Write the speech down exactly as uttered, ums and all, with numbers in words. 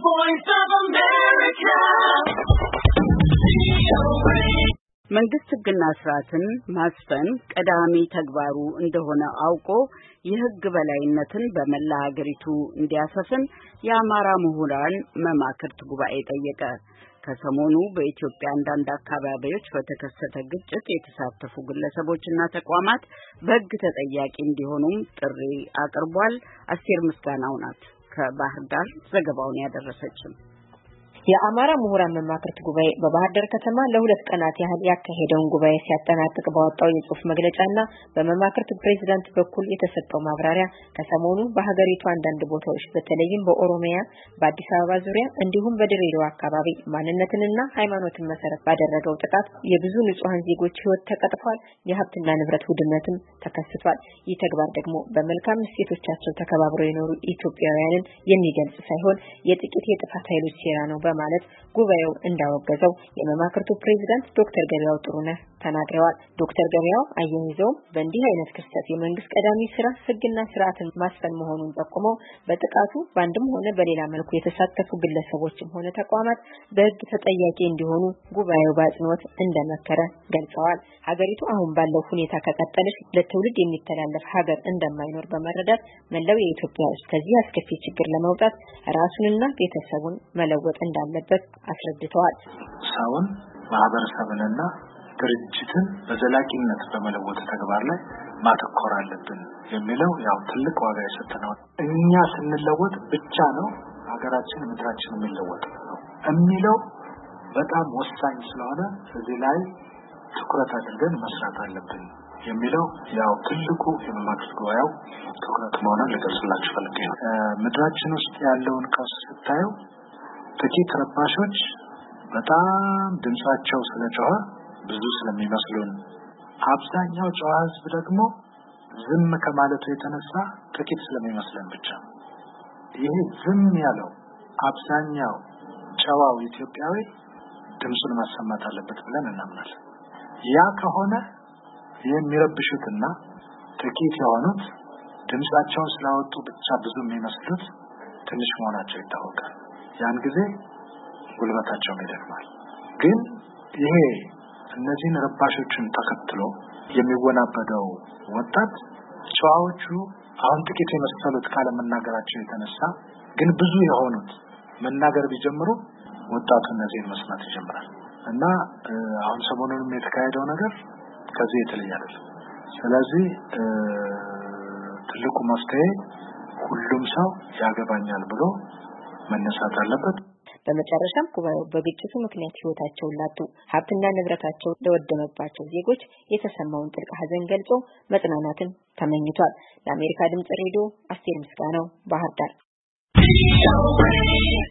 voice of America. መንግስት ሕግና ስርዓትን ማስፈን ቀዳሚ ተግባሩ እንደሆነ አውቆ የሕግ በላይነትን በመላ ሀገሪቱ እንዲያሰፍን የአማራ ምሁራን መማክርት ጉባኤ ጠየቀ። ከሰሞኑ በኢትዮጵያ አንዳንድ አካባቢዎች በተከሰተ ግጭት የተሳተፉ ግለሰቦችና ተቋማት በሕግ ተጠያቂ እንዲሆኑም ጥሪ አቅርቧል። አስቴር ምስጋናው ናት ከባህር ዳር ዘገባውን ያደረሰችን። የአማራ ምሁራን መማክርት ጉባኤ በባህር ዳር ከተማ ለሁለት ቀናት ያህል ያካሄደውን ጉባኤ ሲያጠናቅቅ ባወጣው የጽሑፍ መግለጫና በመማክርት ፕሬዝዳንት በኩል የተሰጠው ማብራሪያ ከሰሞኑ በሀገሪቱ አንዳንድ ቦታዎች በተለይም በኦሮሚያ በአዲስ አበባ ዙሪያ እንዲሁም በድሬዳዋ አካባቢ ማንነትንና ሃይማኖትን መሰረት ባደረገው ጥቃት የብዙ ንጹሃን ዜጎች ሕይወት ተቀጥፏል፣ የሀብትና ንብረት ውድመትም ተከስቷል። ይህ ተግባር ደግሞ በመልካም እሴቶቻቸው ተከባብረው የኖሩ ኢትዮጵያውያንን የሚገልጽ ሳይሆን የጥቂት የጥፋት ኃይሎች ሴራ ነው በማለት ጉባኤው እንዳወገዘው የመማክርቱ ፕሬዝዳንት ዶክተር ገበያው ጥሩነህ ተናግረዋል። ዶክተር ገበያው አያይዘው በእንዲህ አይነት ክስተት የመንግስት ቀዳሚ ስራ ሕግና ስርዓትን ማስፈን መሆኑን ጠቁመው በጥቃቱ በአንድም ሆነ በሌላ መልኩ የተሳተፉ ግለሰቦችም ሆነ ተቋማት በሕግ ተጠያቂ እንዲሆኑ ጉባኤው በአጽንኦት እንደመከረ ገልጸዋል። ሀገሪቱ አሁን ባለው ሁኔታ ከቀጠለች ለትውልድ የሚተላለፍ ሀገር እንደማይኖር በመረዳት መላው የኢትዮጵያ ሕዝብ ከዚህ አስከፊ ችግር ለመውጣት ራሱንና ቤተሰቡን መለወጥ እንዳለበት አስረድተዋል። ሰውን ማህበረሰብንና ድርጅትን በዘላቂነት በመለወጥ ተግባር ላይ ማተኮር አለብን የሚለው ያው ትልቅ ዋጋ የሰጠነው እኛ ስንለወጥ ብቻ ነው ሀገራችን ምድራችን የሚለወጥ ነው የሚለው በጣም ወሳኝ ስለሆነ እዚህ ላይ ትኩረት አድርገን መስራት አለብን የሚለው ያው ትልቁ የመማክርት ጉባኤው ትኩረት መሆኑን ልገልጽላችሁ ፈልጌ ነው። ምድራችን ውስጥ ያለውን ቀውስ ስታዩ ጥቂት ረባሾች በጣም ድምጻቸው ስለጮኸ ብዙ ስለሚመስሉን አብዛኛው ጨዋ ህዝብ ደግሞ ዝም ከማለቱ የተነሳ ጥቂት ስለሚመስለን ብቻ ይሄ ዝም ያለው አብዛኛው ጨዋው ኢትዮጵያዊ ድምጹን ማሰማት አለበት ብለን እናምናለን። ያ ከሆነ የሚረብሹትና ጥቂት የሆኑት ድምጻቸውን ስላወጡ ብቻ ብዙ የሚመስሉት ትንሽ መሆናቸው ይታወቃል። ያን ጊዜ ጉልበታቸው ይደክማል። ግን ይሄ እነዚህን ረባሾችን ተከትሎ የሚወናበደው ወጣት ጨዋዎቹ አሁን ጥቂት የመሰሉት ካለ መናገራቸው የተነሳ ግን ብዙ የሆኑት መናገር ቢጀምሩ ወጣቱ እነዚህን መስማት ይጀምራል እና አሁን ሰሞኑንም የተካሄደው ነገር ከዚህ የተለየ አይደለም። ስለዚህ ትልቁ መፍትሄ ሁሉም ሰው ያገባኛል ብሎ መነሳት አለበት። በመጨረሻም ጉባኤው በግጭቱ ምክንያት ሕይወታቸውን ላጡ ሀብትና ንብረታቸው ለወደመባቸው ዜጎች የተሰማውን ጥልቅ ሐዘን ገልጾ መጽናናትን ተመኝቷል። ለአሜሪካ ድምጽ ሬዲዮ አስቴር ምስጋናው ባህር ዳር።